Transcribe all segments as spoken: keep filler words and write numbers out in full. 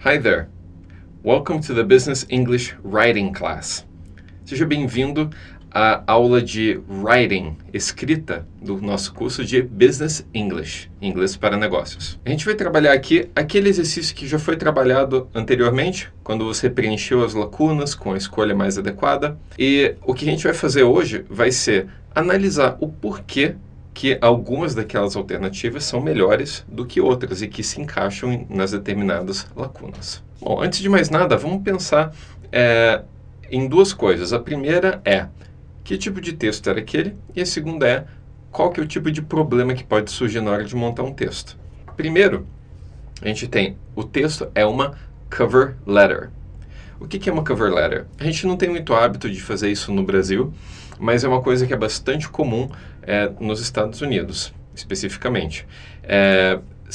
Hi there. Welcome to the Business English Writing Class. Seja bem-vindo à aula de Writing, escrita, do nosso curso de Business English, inglês para negócios. A gente vai trabalhar aqui aquele exercício que já foi trabalhado anteriormente, quando você preencheu as lacunas com a escolha mais adequada. E o que a gente vai fazer hoje vai ser analisar o porquê que algumas daquelas alternativas são melhores do que outras e que se encaixam nas determinadas lacunas. Bom, antes de mais nada, vamos pensar é, em duas coisas. A primeira é que tipo de texto era aquele e a segunda é qual que é o tipo de problema que pode surgir na hora de montar um texto. Primeiro, a gente tem o texto é uma cover letter. O que que é uma cover letter? A gente não tem muito hábito de fazer isso no Brasil, mas é uma coisa que é bastante comum é, nos Estados Unidos, especificamente. É,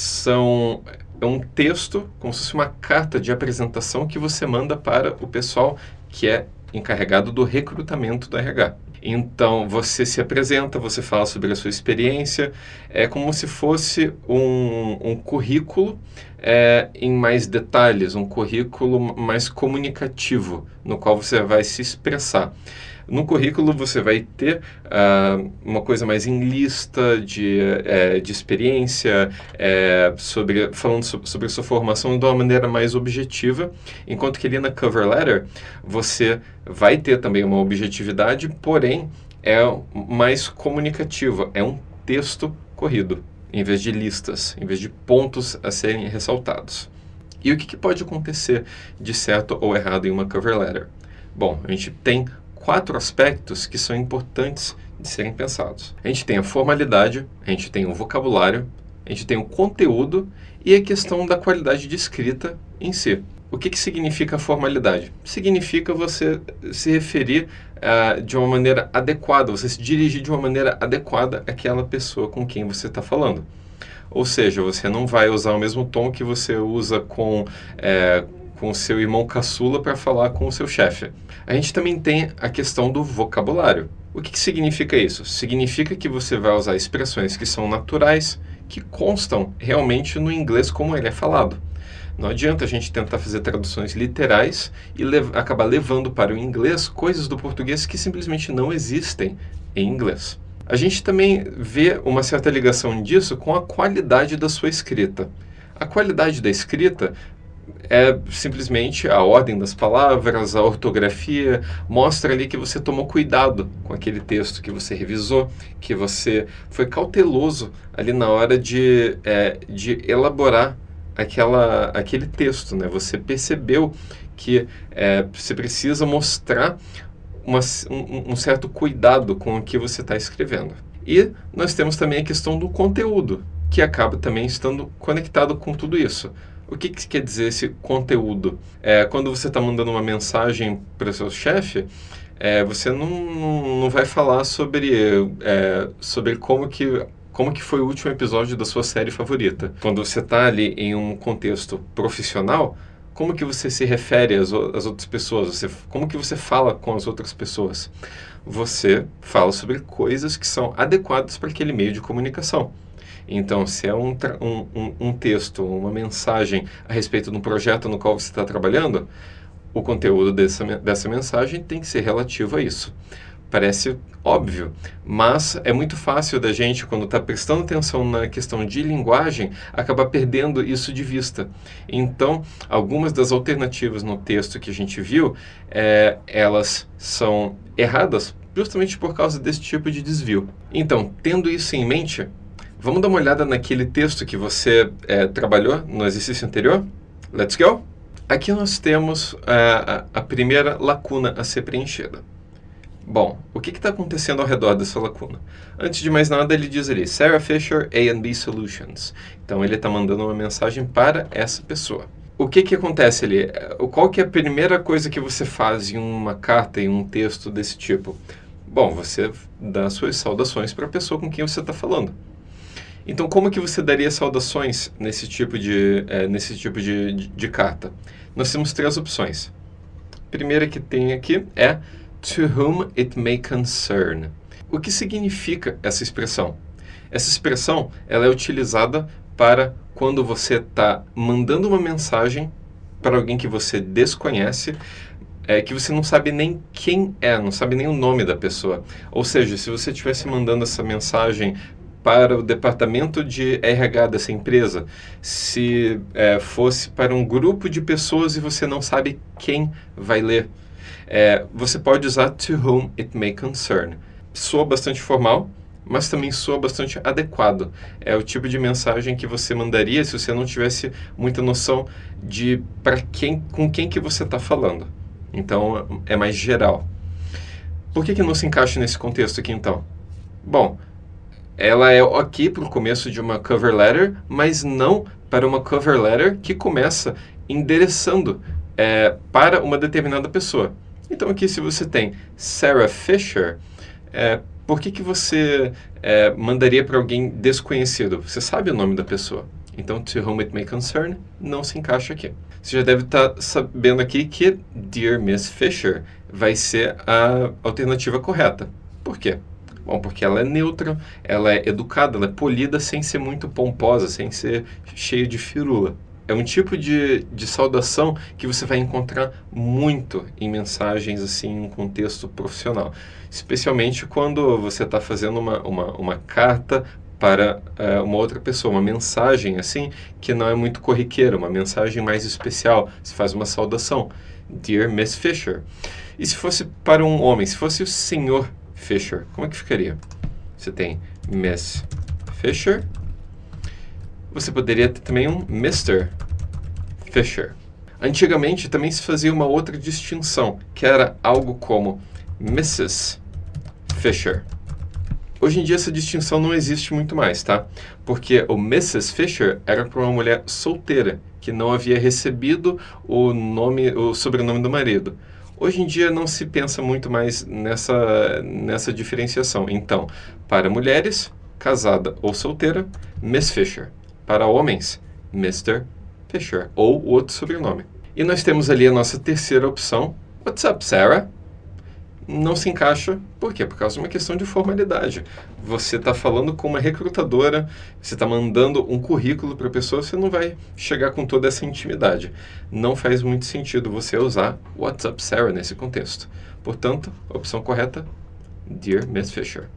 são, é um texto, como se fosse uma carta de apresentação que você manda para o pessoal que é encarregado do recrutamento do R H. Então, você se apresenta, você fala sobre a sua experiência, é como se fosse um, um currículo é, em mais detalhes, um currículo mais comunicativo, no qual você vai se expressar. No currículo você vai ter uh, uma coisa mais em lista de, é, de experiência, é, sobre, falando so, sobre a sua formação de uma maneira mais objetiva, enquanto que ali na cover letter você vai ter também uma objetividade, porém é mais comunicativa, é um texto corrido, em vez de listas, em vez de pontos a serem ressaltados. E o que, que pode acontecer de certo ou errado em uma cover letter? Bom, a gente tem quatro aspectos que são importantes de serem pensados. A gente tem a formalidade, a gente tem o vocabulário, a gente tem o conteúdo e a questão da qualidade de escrita em si. O que que significa a formalidade? Significa você se referir uh, de uma maneira adequada, você se dirigir de uma maneira adequada àquela pessoa com quem você está falando. Ou seja, você não vai usar o mesmo tom que você usa com... É, com o seu irmão caçula para falar com o seu chefe. A gente também tem a questão do vocabulário. O que, que significa isso? Significa que você vai usar expressões que são naturais, que constam realmente no inglês como ele é falado. Não adianta a gente tentar fazer traduções literais e lev- acabar levando para o inglês coisas do português que simplesmente não existem em inglês. A gente também vê uma certa ligação disso com a qualidade da sua escrita. A qualidade da escrita é simplesmente a ordem das palavras, a ortografia, mostra ali que você tomou cuidado com aquele texto, que você revisou, que você foi cauteloso ali na hora de, é, de elaborar aquela, aquele texto, né? Você percebeu que é, você precisa mostrar uma, um, um certo cuidado com o que você está escrevendo. E nós temos também a questão do conteúdo, que acaba também estando conectado com tudo isso. O que, que quer dizer esse conteúdo? É, quando você está mandando uma mensagem para o seu chefe, é, você não, não, não vai falar sobre, é, sobre como, que, como que foi o último episódio da sua série favorita. Quando você está ali em um contexto profissional, como que você se refere às, às outras pessoas? Você, como que você fala com as outras pessoas? Você fala sobre coisas que são adequadas para aquele meio de comunicação. Então, se é um, um, um texto, uma mensagem a respeito de um projeto no qual você está trabalhando, o conteúdo dessa, dessa mensagem tem que ser relativo a isso. Parece óbvio, mas é muito fácil da gente, quando está prestando atenção na questão de linguagem, acabar perdendo isso de vista. Então, algumas das alternativas no texto que a gente viu, é, elas são erradas justamente por causa desse tipo de desvio. Então, tendo isso em mente, vamos dar uma olhada naquele texto que você é, trabalhou no exercício anterior? Let's go! Aqui nós temos uh, a, a primeira lacuna a ser preenchida. Bom, o que está acontecendo ao redor dessa lacuna? Antes de mais nada, ele diz ali, Sarah Fisher, A and B Solutions. Então, ele está mandando uma mensagem para essa pessoa. O que que acontece ali? Qual que é a primeira coisa que você faz em uma carta, em um texto desse tipo? Bom, você dá suas saudações para a pessoa com quem você está falando. Então, como que você daria saudações nesse tipo de, é, nesse tipo de, de, de carta? Nós temos três opções. A primeira que tem aqui é To whom it may concern. O que significa essa expressão? Essa expressão ela é utilizada para quando você está mandando uma mensagem para alguém que você desconhece, é, que você não sabe nem quem é, não sabe nem o nome da pessoa. Ou seja, se você estivesse mandando essa mensagem para o departamento de R H dessa empresa, se é, fosse para um grupo de pessoas e você não sabe quem vai ler, é, você pode usar to whom it may concern. Soa bastante formal, mas também soa bastante adequado. É o tipo de mensagem que você mandaria se você não tivesse muita noção de para quem, com quem que você está falando. Então, é mais geral. Por que que não se encaixa nesse contexto aqui, então? Bom, ela é aqui para o começo de uma cover letter, mas não para uma cover letter que começa endereçando é, para uma determinada pessoa. Então, aqui, se você tem Sarah Fisher, é, por que que você é, mandaria para alguém desconhecido? Você sabe o nome da pessoa. Então, to whom it may concern, não se encaixa aqui. Você já deve estar sabendo aqui que Dear Miss Fisher vai ser a alternativa correta. Por quê? Bom, porque ela é neutra, ela é educada, ela é polida sem ser muito pomposa, sem ser cheia de firula. É um tipo de, de saudação que você vai encontrar muito em mensagens assim, em um contexto profissional. Especialmente quando você está fazendo uma, uma, uma carta para uh, uma outra pessoa, uma mensagem assim, que não é muito corriqueira, uma mensagem mais especial. Você faz uma saudação, Dear Miss Fisher. E se fosse para um homem, se fosse o senhor Fisher, como é que ficaria? Você tem Miss Fisher. Você poderia ter também um mister Fisher. Antigamente também se fazia uma outra distinção, que era algo como missus Fisher. Hoje em dia essa distinção não existe muito mais, tá? Porque o missus Fisher era para uma mulher solteira, que não havia recebido o nome, o sobrenome do marido. Hoje em dia não se pensa muito mais nessa, nessa diferenciação. Então, para mulheres, casada ou solteira, Miss Fisher. Para homens, mister Fisher, ou o outro sobrenome. E nós temos ali a nossa terceira opção, What's up, Sarah? Não se encaixa, por quê? Por causa de uma questão de formalidade. Você está falando com uma recrutadora, você está mandando um currículo para a pessoa, você não vai chegar com toda essa intimidade. Não faz muito sentido você usar What's up, Sarah nesse contexto. Portanto, a opção correta, Dear Miss Fisher.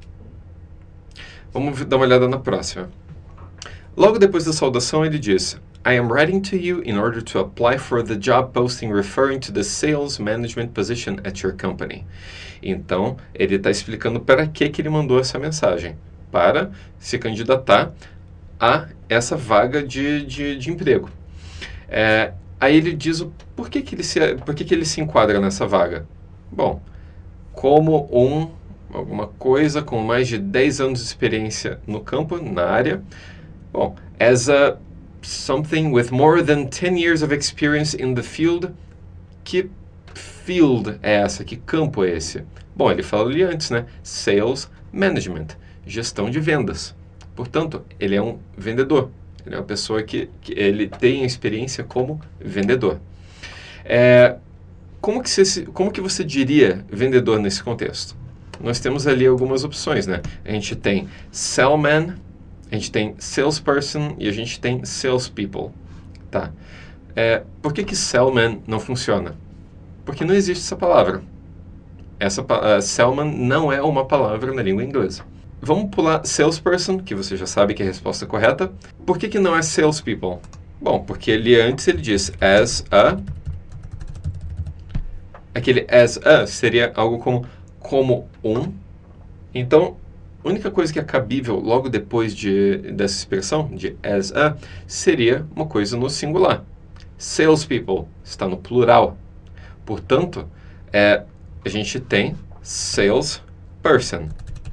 Vamos dar uma olhada na próxima. Logo depois da saudação, ele diz, I am writing to you in order to apply for the job posting referring to the sales management position at your company. Então, ele está explicando para que, que ele mandou essa mensagem. Para se candidatar a essa vaga de, de, de emprego. É, aí ele diz o, por, que, que, ele se, por que, que ele se enquadra nessa vaga. Bom, como um, alguma coisa com mais de dez anos de experiência no campo, na área. Bom, as a something with more than ten years of experience in the field. Que field é essa? Que campo é esse? Bom, ele falou ali antes, né? Sales Management, gestão de vendas. Portanto, ele é um vendedor. Ele é uma pessoa que, que ele tem experiência como vendedor. É, como, que você, como que você diria vendedor nesse contexto? Nós temos ali algumas opções, né? A gente tem Salesman, a gente tem salesperson e a gente tem salespeople, tá? É, por que que salesman não funciona? Porque não existe essa palavra. Essa uh, salesman não é uma palavra na língua inglesa. Vamos pular salesperson, que você já sabe que é a resposta correta. Por que que não é salespeople? Bom, porque ele antes ele diz as a. Aquele as a seria algo como como um. Então, a única coisa que é cabível logo depois de, dessa expressão, de as a, seria uma coisa no singular. Salespeople está no plural. Portanto, é, a gente tem salesperson.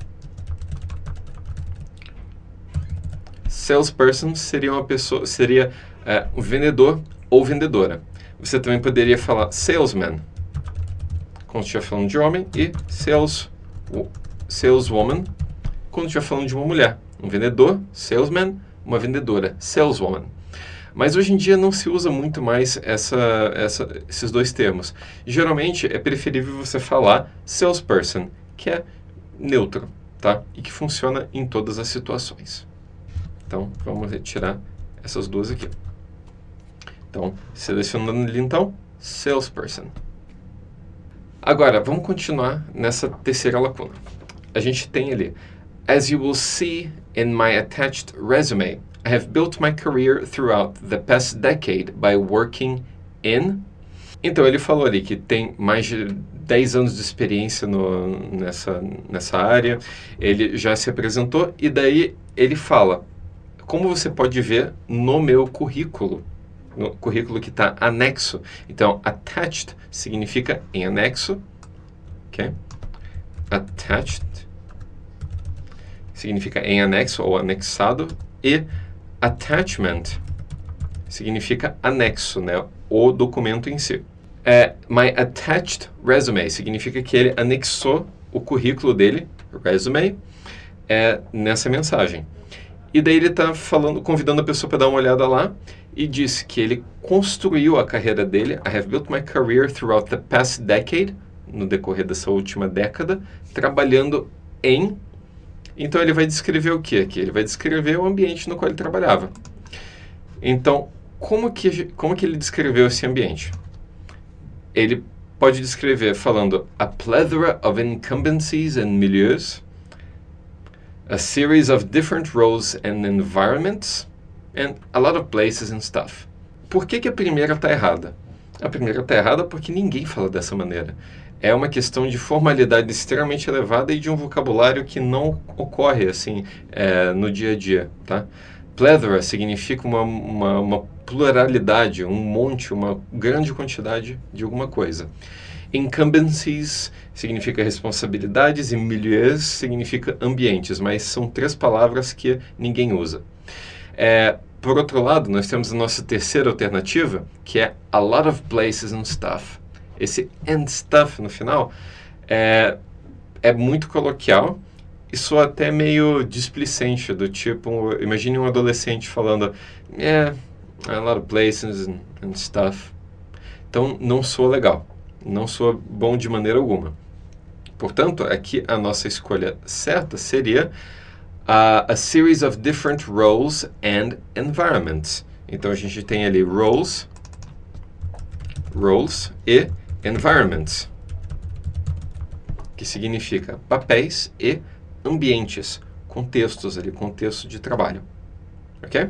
Salesperson seria uma pessoa, seria é, um vendedor ou vendedora. Você também poderia falar salesman, quando estiver falando de homem, e sales, saleswoman, quando estiver falando de uma mulher. Um vendedor, salesman, uma vendedora, saleswoman. Mas hoje em dia não se usa muito mais essa, essa, esses dois termos. Geralmente é preferível você falar salesperson, que é neutro, tá? E que funciona em todas as situações. Então, vamos retirar essas duas aqui. Então, selecionando ali então, salesperson. Agora, vamos continuar nessa terceira lacuna. A gente tem ali, as you will see in my attached resume, I have built my career throughout the past decade by working in... Então, ele falou ali que tem mais de dez anos de experiência no, nessa, nessa área, ele já se apresentou, e daí ele fala, como você pode ver no meu currículo, no currículo que está anexo. Então, attached significa em anexo, ok? Attached significa em anexo ou anexado, e attachment significa anexo, né? O documento em si. É, my attached resume significa que ele anexou o currículo dele, resume, é, nessa mensagem. E daí ele está falando, convidando a pessoa para dar uma olhada lá, e diz que ele construiu a carreira dele. I have built my career throughout the past decade, no decorrer dessa última década, trabalhando em... Então ele vai descrever o que aqui? Ele vai descrever o ambiente no qual ele trabalhava. Então, como que, como que ele descreveu esse ambiente? Ele pode descrever falando a plethora of incumbencies and milieus, a series of different roles and environments, and a lot of places and stuff. Por que que a primeira está errada? A primeira está errada porque ninguém fala dessa maneira. É uma questão de formalidade extremamente elevada e de um vocabulário que não ocorre assim é, no dia a dia, tá? Plethora significa uma, uma, uma pluralidade, um monte, uma grande quantidade de alguma coisa. Incumbencies significa responsabilidades e milieus significa ambientes, mas são três palavras que ninguém usa. É, por outro lado, nós temos a nossa terceira alternativa, que é a lot of places and stuff. Esse and stuff no final é, é muito coloquial e soa até meio displicente, do tipo, imagine um adolescente falando yeah, a lot of places and, and stuff. Então, não soa legal, não soa bom de maneira alguma. Portanto, aqui a nossa escolha certa seria uh, a series of different roles and environments. Então, a gente tem ali roles, roles e environments, que significa papéis e ambientes, contextos ali, contexto de trabalho. Ok?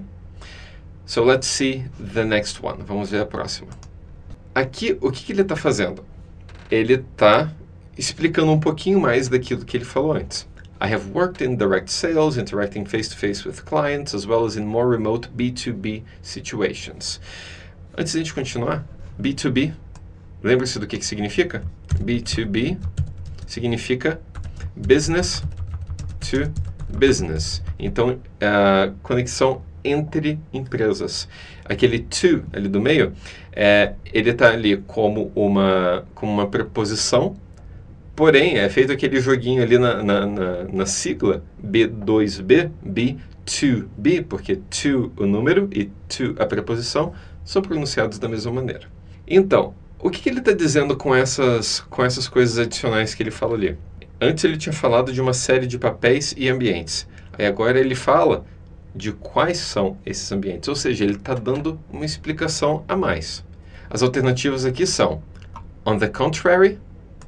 So let's see the next one. Vamos ver a próxima. Aqui, o que, que ele está fazendo? Ele está explicando um pouquinho mais daquilo que ele falou antes. I have worked in direct sales, interacting face-to-face with clients, as well as in more remote B two B situations. Antes de a gente continuar, B two B, lembra-se do que, que significa? B two B significa business to business. Então, a conexão entre empresas. Aquele to ali do meio, é, ele está ali como uma, como uma preposição, porém, é feito aquele joguinho ali na, na, na, na sigla B dois B, B two B, porque to o número e to a preposição são pronunciados da mesma maneira. Então, o que, que ele está dizendo com essas, com essas coisas adicionais que ele fala ali? Antes ele tinha falado de uma série de papéis e ambientes. Aí agora ele fala de quais são esses ambientes. Ou seja, ele está dando uma explicação a mais. As alternativas aqui são on the contrary,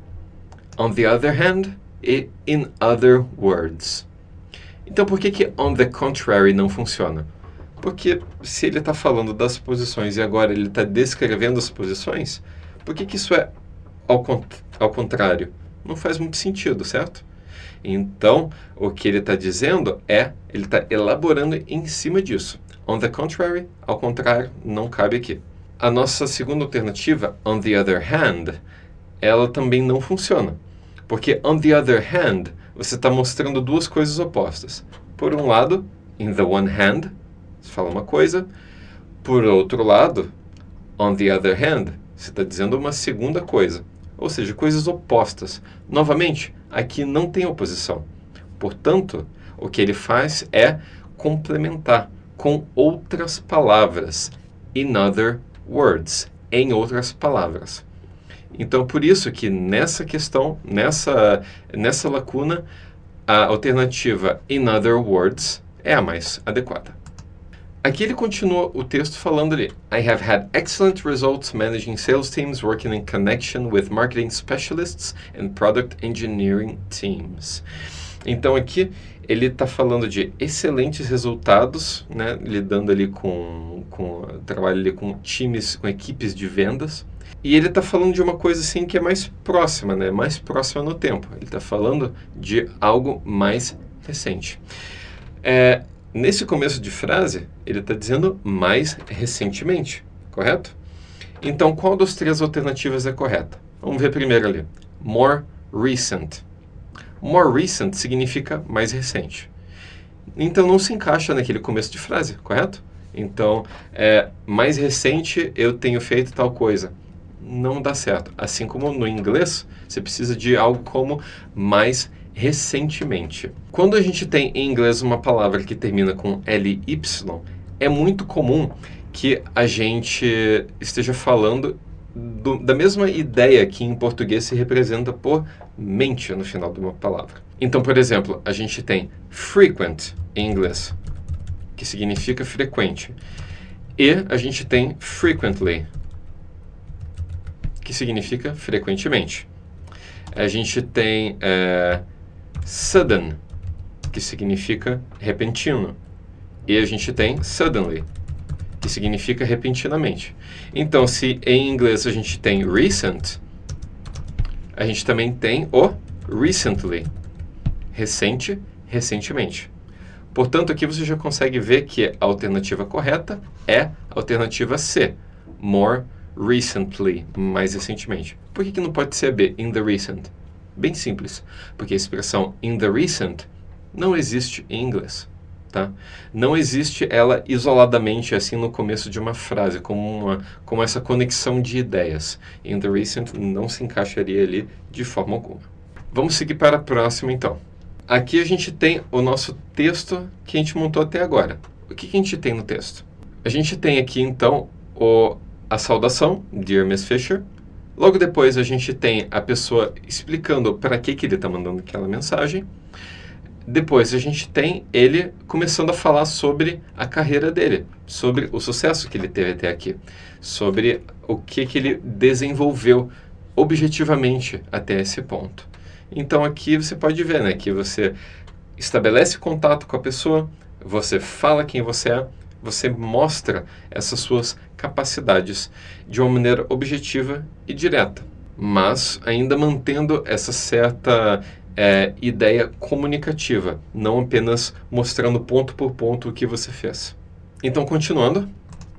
on the other hand e in other words. Então por que que on the contrary não funciona? Porque se ele está falando das posições e agora ele está descrevendo as posições, por que que isso é ao, cont- ao contrário? Não faz muito sentido, certo? Então, o que ele está dizendo é, ele está elaborando em cima disso. On the contrary, ao contrário, não cabe aqui. A nossa segunda alternativa, on the other hand, ela também não funciona. Porque on the other hand, você está mostrando duas coisas opostas. Por um lado, in the one hand, você fala uma coisa. Por outro lado, on the other hand, você está dizendo uma segunda coisa. Ou seja, coisas opostas. Novamente, aqui não tem oposição. Portanto, o que ele faz é complementar com outras palavras. In other words. Em outras palavras. Então, por isso que nessa questão, nessa, nessa lacuna, a alternativa in other words é a mais adequada. Aqui ele continua o texto falando ali. I have had excellent results managing sales teams working in connection with marketing specialists and product engineering teams. Então aqui ele está falando de excelentes resultados, né, lidando ali com, com trabalho ali com times, com equipes de vendas. E ele está falando de uma coisa assim que é mais próxima, né, mais próxima no tempo. Ele está falando de algo mais recente. É, nesse começo de frase, ele está dizendo mais recentemente, correto? Então, qual das três alternativas é correta? Vamos ver primeiro ali. More recent. More recent significa mais recente. Então, não se encaixa naquele começo de frase, correto? Então, é, mais recente eu tenho feito tal coisa. Não dá certo. Assim como no inglês, você precisa de algo como mais recentemente. Quando a gente tem em inglês uma palavra que termina com L Y, é muito comum que a gente esteja falando do, da mesma ideia que em português se representa por mente no final de uma palavra. Então, por exemplo, a gente tem frequent em inglês, que significa frequente, e a gente tem frequently, que significa frequentemente. A gente tem é, sudden, que significa repentino, e a gente tem suddenly, que significa repentinamente. Então, se em inglês a gente tem recent, a gente também tem o recently, recente, recentemente. Portanto, aqui você já consegue ver que a alternativa correta é a alternativa C, more recently, mais recentemente. Por que que não pode ser B, in the recent? Bem simples, porque a expressão in the recent não existe em inglês, tá? Não existe ela isoladamente, assim, no começo de uma frase, como, uma, como essa conexão de ideias. In the recent não se encaixaria ali de forma alguma. Vamos seguir para a próxima, então. Aqui a gente tem o nosso texto que a gente montou até agora. O que que a gente tem no texto? A gente tem aqui, então, o, a saudação, Dear Miss Fisher. Logo depois a gente tem a pessoa explicando para que que ele está mandando aquela mensagem. Depois a gente tem ele começando a falar sobre a carreira dele, sobre o sucesso que ele teve até aqui, sobre o que que ele desenvolveu objetivamente até esse ponto. Então aqui você pode ver, né, que você estabelece contato com a pessoa, você fala quem você é, você mostra essas suas capacidades de uma maneira objetiva e direta, mas ainda mantendo essa certa é, ideia comunicativa, não apenas mostrando ponto por ponto o que você fez. Então, continuando,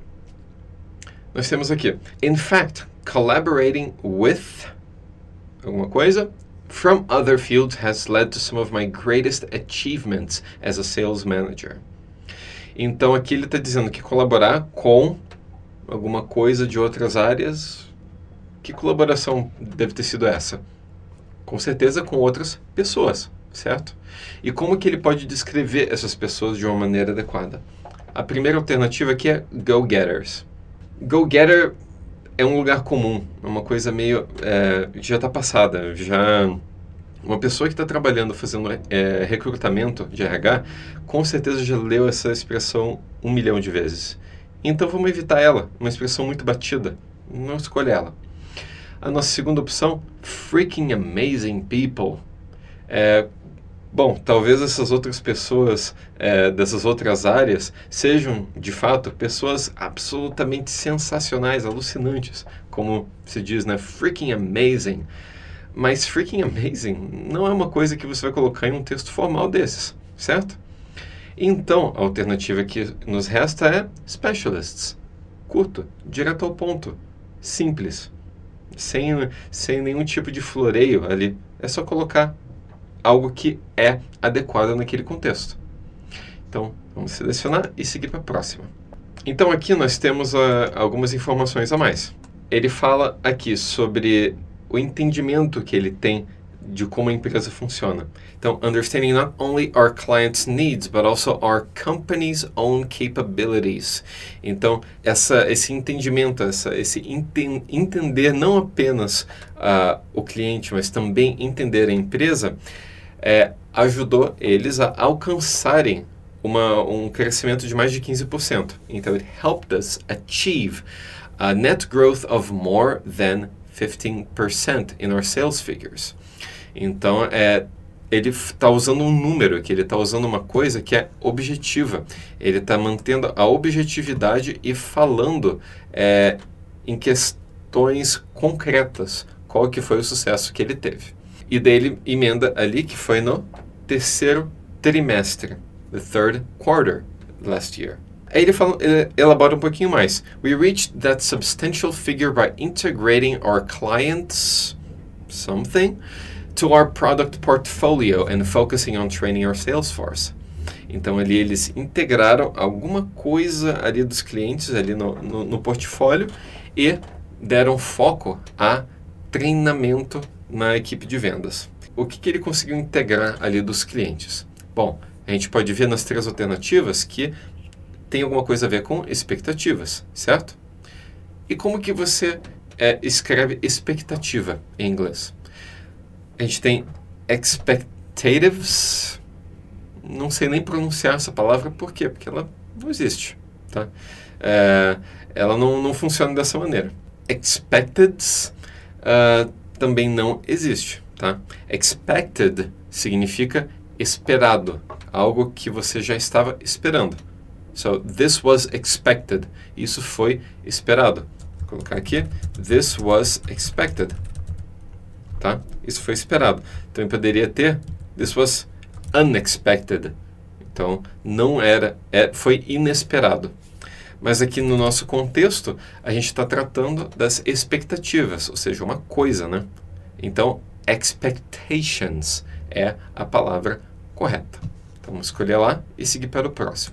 nós temos aqui, in fact, collaborating with alguma coisa from other fields has led to some of my greatest achievements as a sales manager. Então, aqui ele está dizendo que colaborar com alguma coisa de outras áreas. Que colaboração deve ter sido essa? Com certeza com outras pessoas, certo? E como que ele pode descrever essas pessoas de uma maneira adequada? A primeira alternativa aqui é go-getters. Go-getter é um lugar comum, é uma coisa meio... É, já está passada, já... Uma pessoa que está trabalhando, fazendo é, recrutamento de R H, com certeza já leu essa expressão um milhão de vezes. Então vamos evitar ela, uma expressão muito batida. Não escolha ela. A nossa segunda opção, freaking amazing people. É, bom, talvez essas outras pessoas é, dessas outras áreas sejam, de fato, pessoas absolutamente sensacionais, alucinantes. Como se diz, né? Freaking amazing. Mas freaking amazing não é uma coisa que você vai colocar em um texto formal desses, certo? Então, a alternativa que nos resta é specialists. Curto, direto ao ponto, simples, sem, sem nenhum tipo de floreio ali. É só colocar algo que é adequado naquele contexto. Então, vamos selecionar e seguir para a próxima. Então, aqui nós temos uh, algumas informações a mais. Ele fala aqui sobre o entendimento que ele tem de como a empresa funciona. Então, understanding not only our clients' needs, but also our company's own capabilities. Então, essa, esse entendimento, essa, esse enten, entender não apenas uh, o cliente, mas também entender a empresa, é, ajudou eles a alcançarem uma, um crescimento de mais de quinze por cento. Então, it helped us achieve a net growth of more than fifteen percent in our sales figures. Então, é, ele está usando um número aqui, ele está usando uma coisa que é objetiva. Ele está mantendo a objetividade e falando é, em questões concretas qual que foi o sucesso que ele teve. E daí ele emenda ali que foi no terceiro trimestre, the third quarter last year. Aí ele, fala, ele elabora um pouquinho mais. We reached that substantial figure by integrating our clients something to our product portfolio and focusing on training our sales force. Então ali eles integraram alguma coisa ali dos clientes ali no, no, no portfólio e deram foco a treinamento na equipe de vendas. O que, que ele conseguiu integrar ali dos clientes? Bom, a gente pode ver nas três alternativas que tem alguma coisa a ver com expectativas, certo? E como que você é, escreve expectativa em inglês? A gente tem expectatives, não sei nem pronunciar essa palavra, por quê? Porque ela não existe, tá? É, ela não, não funciona dessa maneira. Expecteds uh, também não existe, tá? Expected significa esperado, algo que você já estava esperando. So, this was expected. Isso foi esperado. Vou colocar aqui, this was expected. Tá? Isso foi esperado. Então, eu poderia ter, this was unexpected. Então, não era, é, foi inesperado. Mas aqui no nosso contexto, a gente está tratando das expectativas, ou seja, uma coisa, né? Então, expectations é a palavra correta. Então, vamos escolher lá e seguir para o próximo.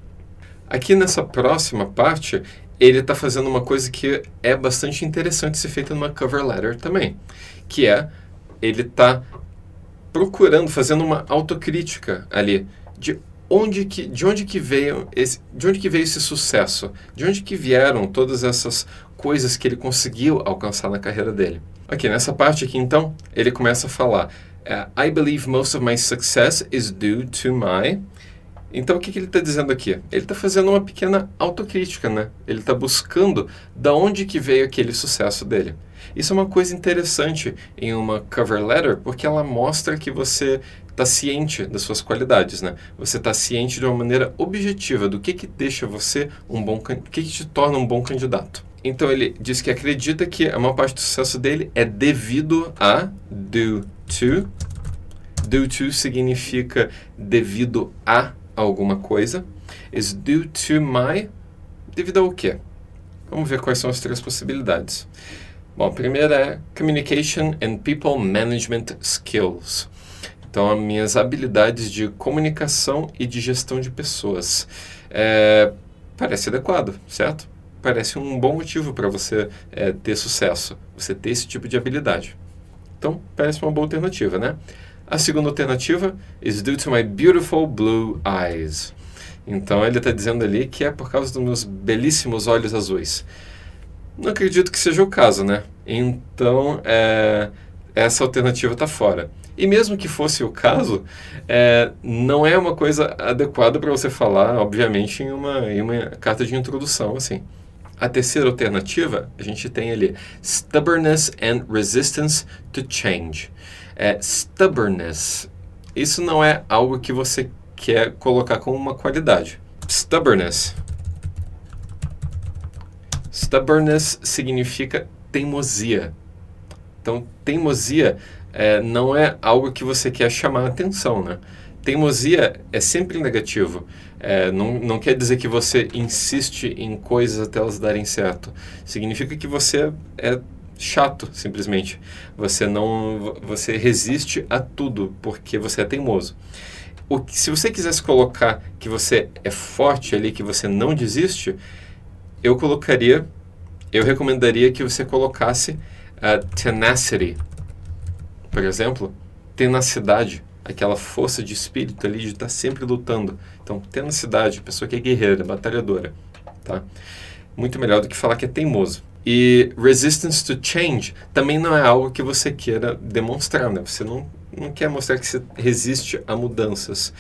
Aqui nessa próxima parte, ele está fazendo uma coisa que é bastante interessante ser feita numa cover letter também, que é, ele está procurando, fazendo uma autocrítica ali, de onde que, de onde que veio esse, de onde que veio esse sucesso, de onde que vieram todas essas coisas que ele conseguiu alcançar na carreira dele. Ok, nessa parte aqui então, ele começa a falar, uh, I believe most of my success is due to my... Então, o que, que ele está dizendo aqui? Ele está fazendo uma pequena autocrítica, né? Ele está buscando da onde que veio aquele sucesso dele. Isso é uma coisa interessante em uma cover letter, porque ela mostra que você está ciente das suas qualidades, né? Você está ciente de uma maneira objetiva do que, que deixa você um bom... o que, que te torna um bom candidato. Então, ele diz que acredita que a maior parte do sucesso dele é devido a, due to. Due to significa devido a alguma coisa. Is due to my... Devido ao quê? Vamos ver quais são as três possibilidades. Bom, a primeira é Communication and People Management Skills. Então, as minhas habilidades de comunicação e de gestão de pessoas. É, parece adequado, certo? Parece um bom motivo para você é, ter sucesso, você ter esse tipo de habilidade. Então, parece uma boa alternativa, né? A segunda alternativa is due to my beautiful blue eyes. Então, ele está dizendo ali que é por causa dos meus belíssimos olhos azuis. Não acredito que seja o caso, né? Então, é, essa alternativa está fora. E mesmo que fosse o caso, é, não é uma coisa adequada para você falar, obviamente, em uma, em uma carta de introdução, assim. A terceira alternativa, a gente tem ali stubbornness and resistance to change. É, stubbornness, isso não é algo que você quer colocar como uma qualidade. Stubbornness. Stubbornness significa teimosia. Então, teimosia é, não é algo que você quer chamar a atenção, né? Teimosia é sempre negativo. É, não, não quer dizer que você insiste em coisas até elas darem certo. Significa que você é chato, simplesmente. Você não, você resiste a tudo porque você é teimoso. O, se você quisesse colocar que você é forte ali, que você não desiste, eu colocaria, eu recomendaria que você colocasse uh, tenacity. Por exemplo, tenacidade. Aquela força de espírito ali de estar sempre lutando. Então, tenacidade, pessoa que é guerreira, batalhadora, tá? Muito melhor do que falar que é teimoso. E resistance to change também não é algo que você queira demonstrar, né? Você não, não quer mostrar que você resiste a mudanças.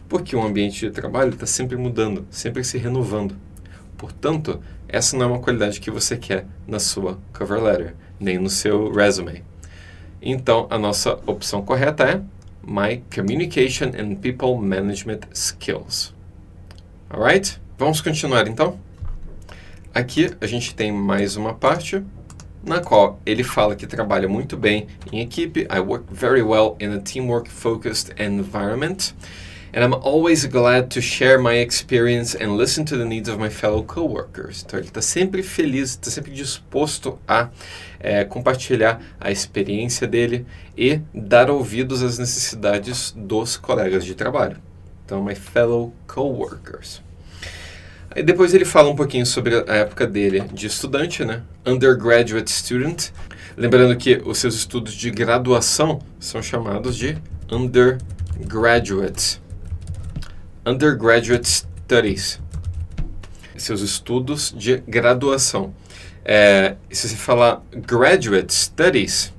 porque o ambiente de trabalho está sempre mudando, sempre se renovando. Portanto, essa não é uma qualidade que você quer na sua cover letter, nem no seu resume. Então, a nossa opção correta é My Communication and People Management Skills. Alright? Vamos continuar então? Aqui a gente tem mais uma parte na qual ele fala que trabalha muito bem em equipe. I work very well in a teamwork-focused environment. And I'm always glad to share my experience and listen to the needs of my fellow coworkers. Então, ele está sempre feliz, está sempre disposto a é, compartilhar a experiência dele e dar ouvidos às necessidades dos colegas de trabalho. Então, my fellow coworkers. Aí depois ele fala um pouquinho sobre a época dele de estudante, né? Undergraduate student. Lembrando que os seus estudos de graduação são chamados de undergraduate. Undergraduate Studies, seus estudos de graduação. É, se você falar Graduate Studies,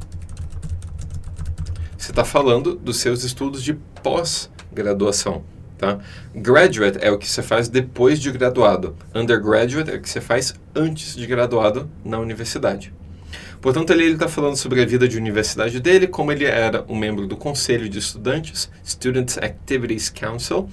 você está falando dos seus estudos de pós-graduação. Tá? Graduate é o que você faz depois de graduado. Undergraduate é o que você faz antes de graduado na universidade. Portanto, ele está falando sobre a vida de universidade dele, como ele era um membro do Conselho de Estudantes, Student Activities Council,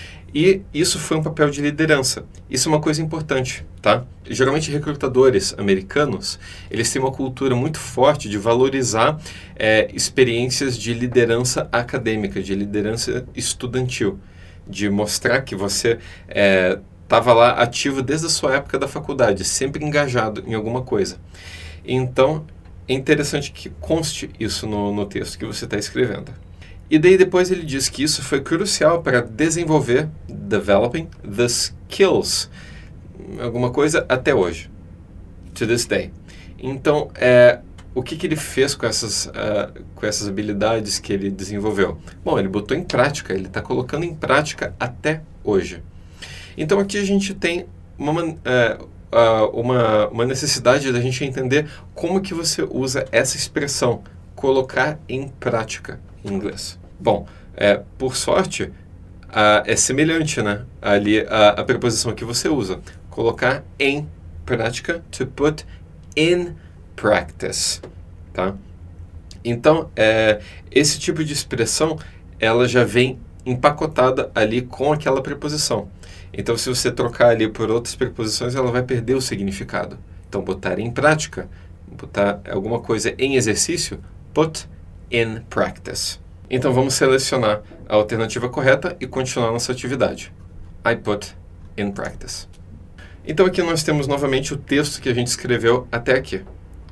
e isso foi um papel de liderança. Isso é uma coisa importante, tá? Geralmente, recrutadores americanos, eles têm uma cultura muito forte de valorizar é, experiências de liderança acadêmica, de liderança estudantil, de mostrar que você estava é, lá ativo desde a sua época da faculdade, sempre engajado em alguma coisa. Então, é interessante que conste isso no, no texto que você está escrevendo. E daí depois ele diz que isso foi crucial para desenvolver, developing the skills, alguma coisa até hoje, to this day. Então, é, o que, que ele fez com essas, uh, com essas habilidades que ele desenvolveu? Bom, ele botou em prática, ele está colocando em prática até hoje. Então, aqui a gente tem uma... Uh, Uh, uma, uma necessidade da gente entender como que você usa essa expressão, colocar em prática em inglês. Bom, é, por sorte, uh, é semelhante, né? Ali a, a preposição que você usa, colocar em prática, to put in practice, tá? Então, é, esse tipo de expressão, ela já vem empacotada ali com aquela preposição. Então, se você trocar ali por outras preposições, ela vai perder o significado. Então, botar em prática, botar alguma coisa em exercício, put in practice. Então, vamos selecionar a alternativa correta e continuar nossa atividade. I put in practice. Então, aqui nós temos novamente o texto que a gente escreveu até aqui.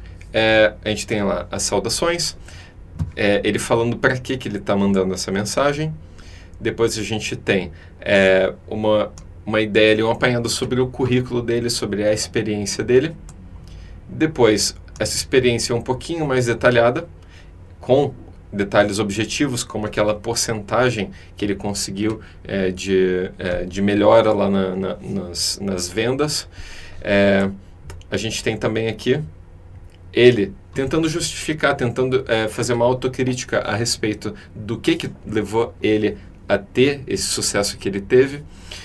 É, a gente tem lá as saudações, é, ele falando para que, que ele está mandando essa mensagem. Depois a gente tem é, uma... uma ideia ali, um apanhado sobre o currículo dele, sobre a experiência dele. Depois, essa experiência é um pouquinho mais detalhada, com detalhes objetivos, como aquela porcentagem que ele conseguiu é, de, é, de melhora lá na, na, nas, nas vendas. É, a gente tem também aqui ele tentando justificar, tentando é, fazer uma autocrítica a respeito do que, que levou ele a ter esse sucesso que ele teve.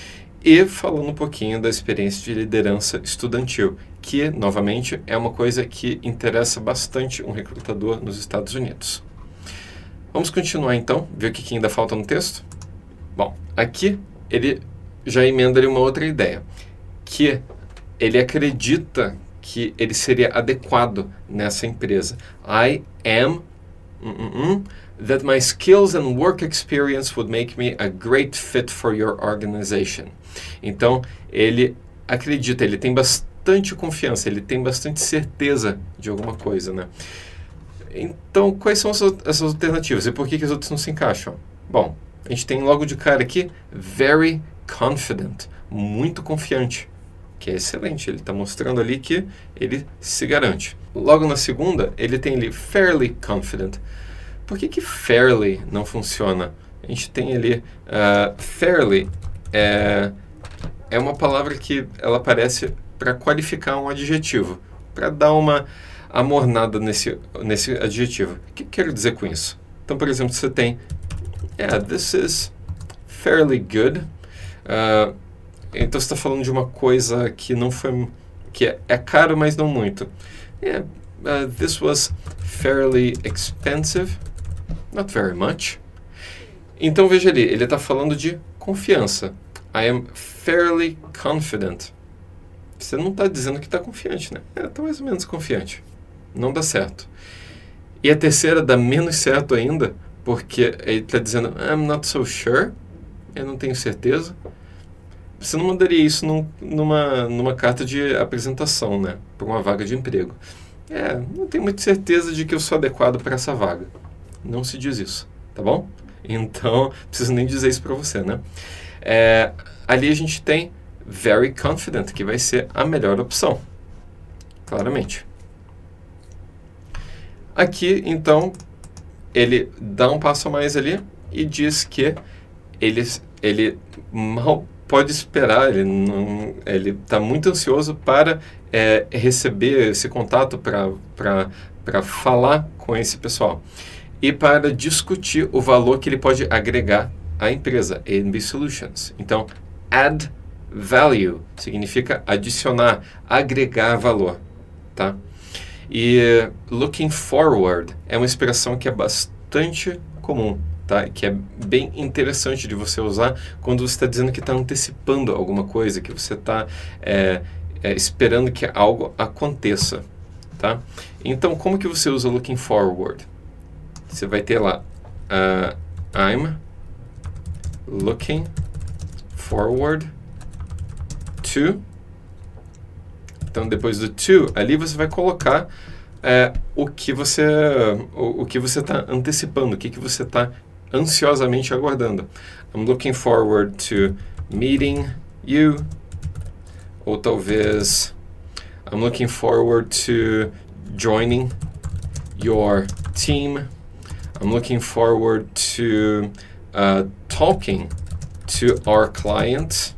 E falando um pouquinho da experiência de liderança estudantil, que, novamente, é uma coisa que interessa bastante um recrutador nos Estados Unidos. Vamos continuar, então, ver o que ainda falta no texto? Bom, aqui ele já emenda ali uma outra ideia, que ele acredita que ele seria adequado nessa empresa. I am... Uh, uh, uh, that my skills and work experience would make me a great fit for your organization. Então, ele acredita, ele tem bastante confiança, ele tem bastante certeza de alguma coisa, né? Então, quais são essas alternativas e por que, que as outras não se encaixam? Bom, a gente tem logo de cara aqui, very confident, muito confiante, que é excelente, ele está mostrando ali que ele se garante. Logo na segunda, ele tem ali fairly confident. Por que que fairly não funciona? A gente tem ali, uh, fairly é, é uma palavra que ela aparece para qualificar um adjetivo, para dar uma amornada nesse, nesse adjetivo. O que eu quero dizer com isso? Então, por exemplo, você tem, yeah, this is fairly good. Uh, então você está falando de uma coisa que não foi, que é, é caro, mas não muito. Yeah, uh, this was fairly expensive, not very much. Então veja ali, ele está falando de confiança. I am fairly confident. Você não está dizendo que está confiante, né? É, está mais ou menos confiante. Não dá certo. E a terceira dá menos certo ainda, porque ele está dizendo I'm not so sure. Eu não tenho certeza. Você não mandaria isso num, numa, numa carta de apresentação, né? Para uma vaga de emprego. É, não tenho muita certeza de que eu sou adequado para essa vaga. Não se diz isso, tá bom? Então, não preciso nem dizer isso para você, né? É, ali a gente tem very confident, que vai ser a melhor opção. Claramente. Aqui, então, ele dá um passo a mais ali e diz que ele, ele mal pode esperar, ele não, ele está muito ansioso para é, receber esse contato, para falar com esse pessoal e para discutir o valor que ele pode agregar à empresa, A and B Solutions. Então, add value significa adicionar, agregar valor, tá? E looking forward é uma expressão que é bastante comum, tá? Que é bem interessante de você usar quando você está dizendo que está antecipando alguma coisa, que você está é, é, esperando que algo aconteça, tá? Então, como que você usa looking forward? Você vai ter lá, uh, I'm looking forward to. Então, depois do to, ali você vai colocar é, o que você o, o que você está antecipando, o que, que você está ansiosamente aguardando. I'm looking forward to meeting you. Ou talvez I'm looking forward to joining your team. I'm looking forward to uh, talking to our client.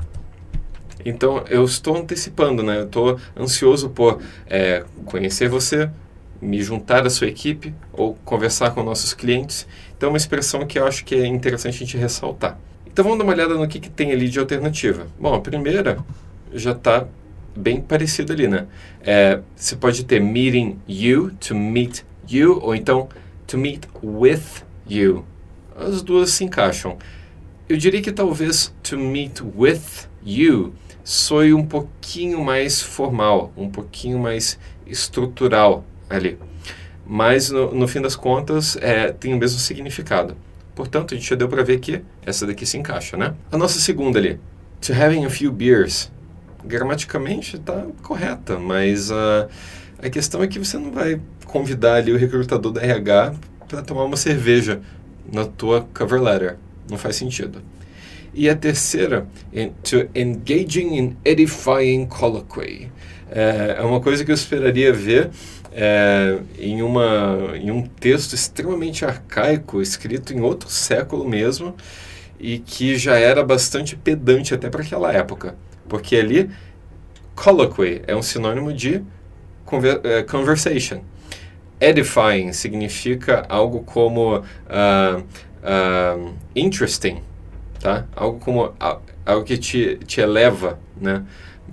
Então, eu estou antecipando, né? Eu estou ansioso por é, conhecer você, me juntar à sua equipe ou conversar com nossos clientes. Então, é uma expressão que eu acho que é interessante a gente ressaltar. Então, vamos dar uma olhada no que, que tem ali de alternativa. Bom, a primeira já está bem parecida ali, né? É, você pode ter meeting you, to meet you, ou então to meet with you. As duas se encaixam. Eu diria que talvez to meet with you soe um pouquinho mais formal, um pouquinho mais estrutural ali. Mas, no, no fim das contas, é, tem o mesmo significado. Portanto, a gente já deu para ver que essa daqui se encaixa, né? A nossa segunda ali, to having a few beers. Gramaticamente está correta, mas uh, a questão é que você não vai convidar ali o recrutador da R H para tomar uma cerveja na tua cover letter. Não faz sentido. E a terceira, to engaging in edifying colloquy. É, é uma coisa que eu esperaria ver é, em, uma, em um texto extremamente arcaico, escrito em outro século mesmo, e que já era bastante pedante até para aquela época. Porque ali, colloquy é um sinônimo de conver, uh, conversation. Edifying significa algo como uh, uh, interesting, tá? Algo como algo que te, te eleva, né?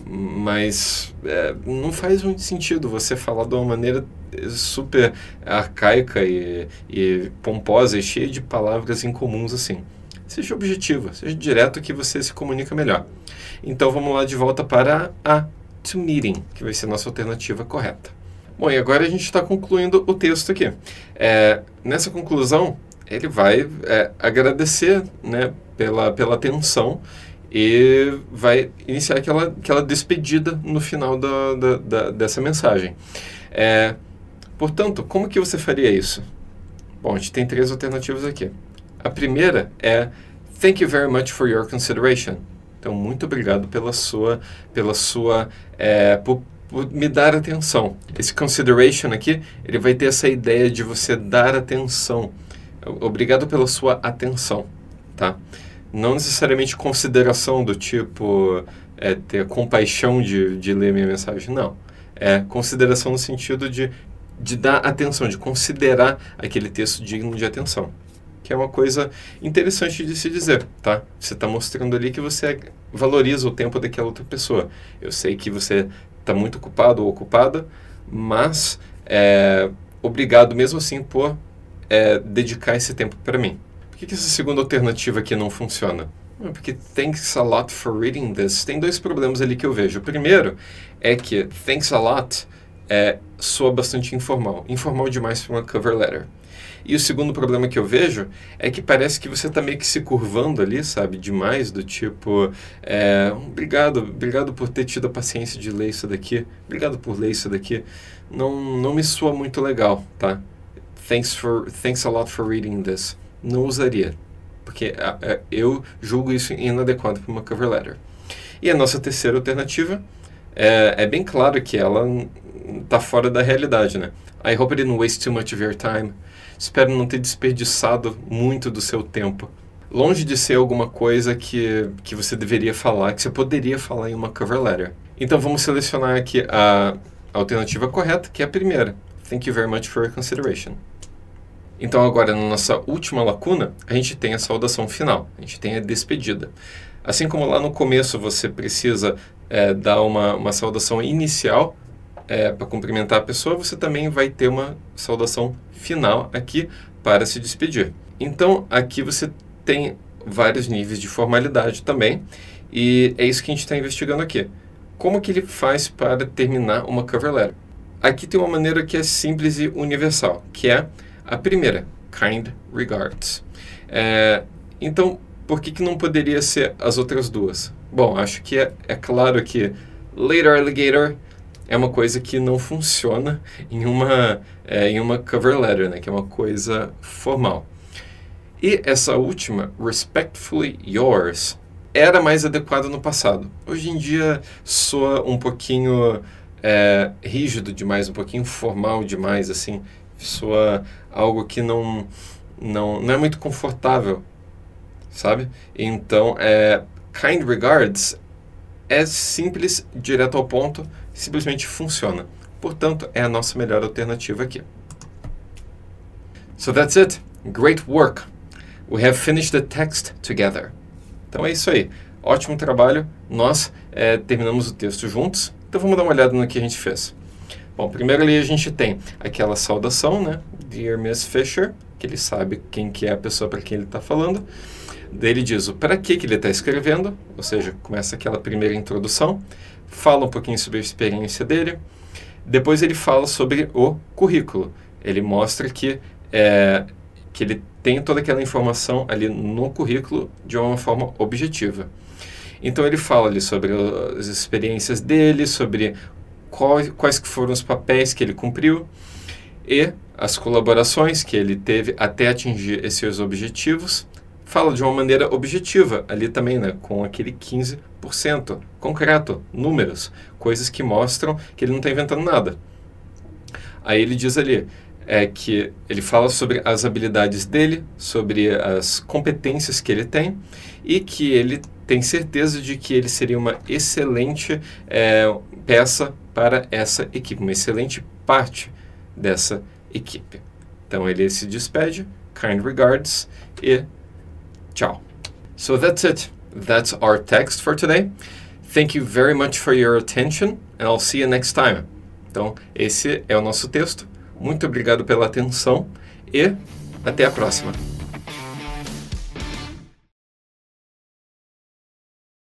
Mas é, não faz muito sentido você falar de uma maneira super arcaica e, e pomposa e cheia de palavras incomuns assim. Seja objetivo, seja direto, que você se comunica melhor. Então vamos lá de volta para a to meeting, que vai ser a nossa alternativa correta. Bom, e agora a gente está concluindo o texto aqui. É, nessa conclusão, ele vai é, agradecer, né, pela, pela atenção e vai iniciar aquela, aquela despedida no final da, da, da, dessa mensagem. É, portanto, como que você faria isso? Bom, a gente tem três alternativas aqui. A primeira é thank you very much for your consideration. Então, muito obrigado pela sua, pela sua, é, por, por me dar atenção. Esse consideration aqui, ele vai ter essa ideia de você dar atenção. Obrigado pela sua atenção, tá? Não necessariamente consideração do tipo é, ter compaixão de, de ler minha mensagem, não. É consideração no sentido de, de dar atenção, de considerar aquele texto digno de atenção. que é uma coisa interessante de se dizer, tá? Você está mostrando ali que você valoriza o tempo daquela outra pessoa. Eu sei que você está muito ocupado ou ocupada, mas é, obrigado mesmo assim por é, dedicar esse tempo para mim. Por que, que essa segunda alternativa aqui não funciona? Porque thanks a lot for reading this. Tem dois problemas ali que eu vejo. O primeiro é que thanks a lot é, soa bastante informal. Informal demais para uma cover letter. E o segundo problema que eu vejo é que parece que você está meio que se curvando ali, sabe? Demais, do tipo, é, obrigado, obrigado por ter tido a paciência de ler isso daqui. Obrigado por ler isso daqui. Não, não me soa muito legal, tá? Thanks, for, thanks a lot for reading this. Não usaria. Porque uh, eu julgo isso inadequado para uma cover letter. E a nossa terceira alternativa é, é bem claro que ela está fora da realidade, né? I hope I didn't waste too much of your time. Espero não ter desperdiçado muito do seu tempo. Longe de ser alguma coisa que, que você deveria falar, que você poderia falar em uma cover letter. Então vamos selecionar aqui a alternativa correta, que é a primeira. Thank you very much for your consideration. Então agora, na nossa última lacuna, a gente tem a saudação final, a gente tem a despedida. Assim como lá no começo você precisa é, dar uma, uma saudação inicial é, para cumprimentar a pessoa, você também vai ter uma saudação final aqui para se despedir. Então aqui você tem vários níveis de formalidade também, e é isso que a gente está investigando aqui. Como que ele faz para terminar uma cover letter? Aqui tem uma maneira que é simples e universal, que é a primeira, kind regards. É, então, por que, que não poderia ser as outras duas? Bom, acho que é, é claro que later alligator é uma coisa que não funciona em uma, é, em uma cover letter, né, que é uma coisa formal. E essa última, respectfully yours, era mais adequada no passado. Hoje em dia soa um pouquinho é, rígido demais, um pouquinho formal demais, assim. Soa algo que não, não, não é muito confortável, sabe? Então, é, kind regards é simples, direto ao ponto, simplesmente funciona. Portanto, é a nossa melhor alternativa aqui. So that's it. Great work. We have finished the text together. Então é isso aí. Ótimo trabalho. Nós é, terminamos o texto juntos. Então vamos dar uma olhada no que a gente fez. Bom, primeiro ali a gente tem aquela saudação, né? Dear Miss Fisher, que ele sabe quem que é a pessoa para quem ele está falando. Daí ele diz o para que que ele está escrevendo, ou seja, começa aquela primeira introdução, fala um pouquinho sobre a experiência dele. Depois ele fala sobre o currículo. Ele mostra que, é, que ele tem toda aquela informação ali no currículo de uma forma objetiva. Então ele fala ali sobre as experiências dele, sobre quais, quais que foram os papéis que ele cumpriu e as colaborações que ele teve até atingir esses objetivos. Fala de uma maneira objetiva ali também, né, com aquele quinze por cento concreto, números, coisas que mostram que ele não está inventando nada. Aí ele diz ali é, que ele fala sobre as habilidades dele, sobre as competências que ele tem e que ele tem certeza de que ele seria uma excelente é, peça para essa equipe, uma excelente parte dessa equipe. Então ele se despede, kind regards e tchau. So that's it. That's our text for today. Thank you very much for your attention and I'll see you next time. Então esse é o nosso texto. Muito obrigado pela atenção e até a próxima.